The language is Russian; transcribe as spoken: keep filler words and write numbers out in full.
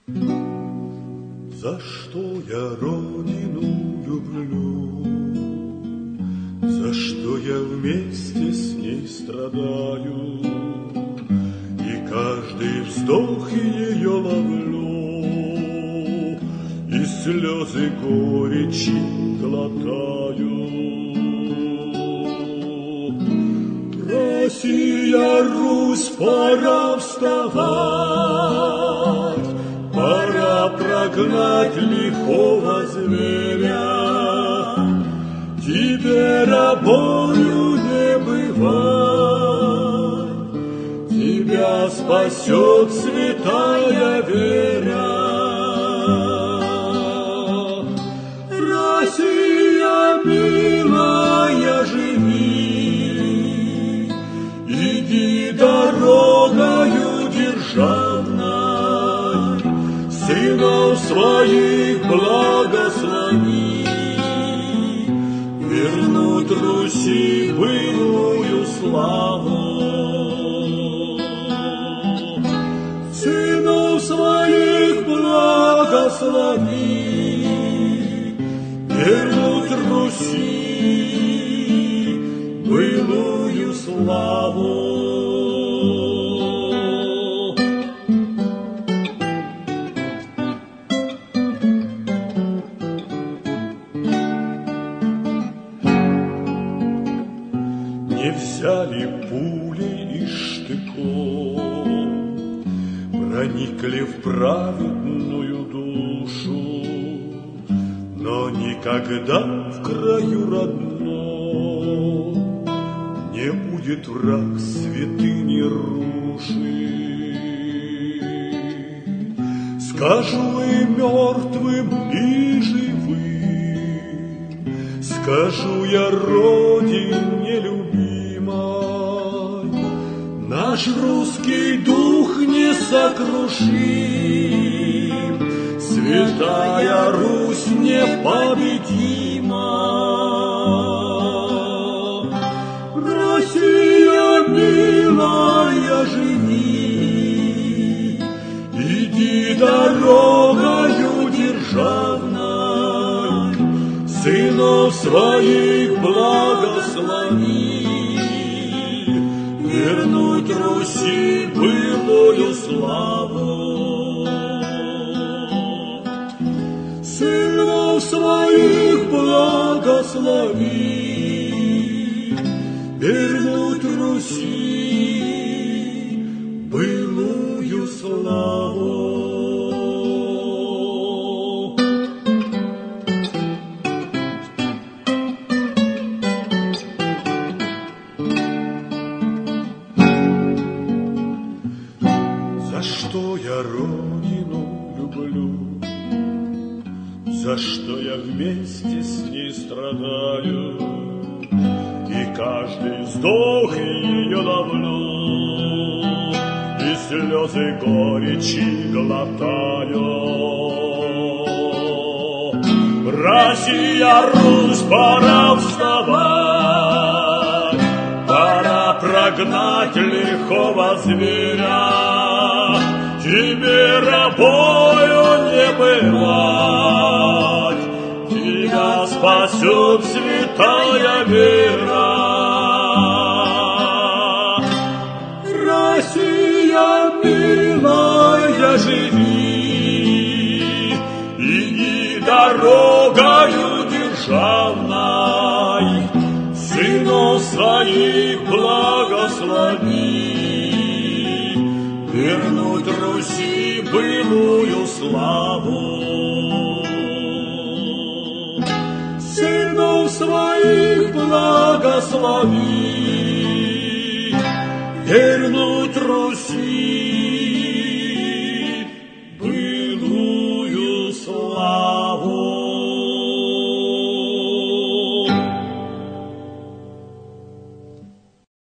За что я родину люблю, за что я вместе с ней страдаю, и каждый вздох ее ловлю, и слезы горечи глотаю. Россия, Русь, пора вставать, пора прогнать лихого зверя. Тебе рабою не бывать, тебя спасет святая веря. Россия, милая, живи, иди дорогою державной, сынов своих благослови, вернуть Руси былую славу. Сынов своих благослови, вернуть Руси былую славу. Не взяли пули и штыков, проникли в праведную душу, но никогда в краю родном не будет враг святыни рушить. Скажу и мертвым, и живым, скажу я родине любимой, наш русский дух несокрушим, святая Русь непобедима. Россия, милая, живи, иди дорогою державной, сынов своих благослови, вернуть Руси былую славу. Сынов своих благослови, вернуть Руси былую славу. За что я родину люблю, за что я вместе с ней страдаю, и каждый вздох ее ловлю, и слезы горечи глотаю. Россия, Русь, пора вставать, пора прогнать лихого зверя. Тебе рабою не бывать, тебя спасет святая вера. Россия, милая, живи, иди дорогою державной, сынов своих благослови, вернуть Руси былую славу. Сынов своих благослови, вернуть